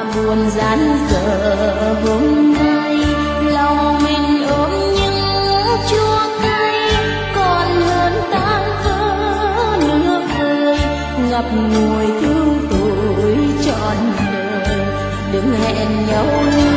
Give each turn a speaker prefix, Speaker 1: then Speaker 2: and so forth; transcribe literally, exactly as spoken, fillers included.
Speaker 1: buồn gian dở hôm nay, lòng mình ôm những chua cay còn hơn tan vỡ nước rơi, ngập ngùi thương tuổi trọn đời. Đừng hẹn nhau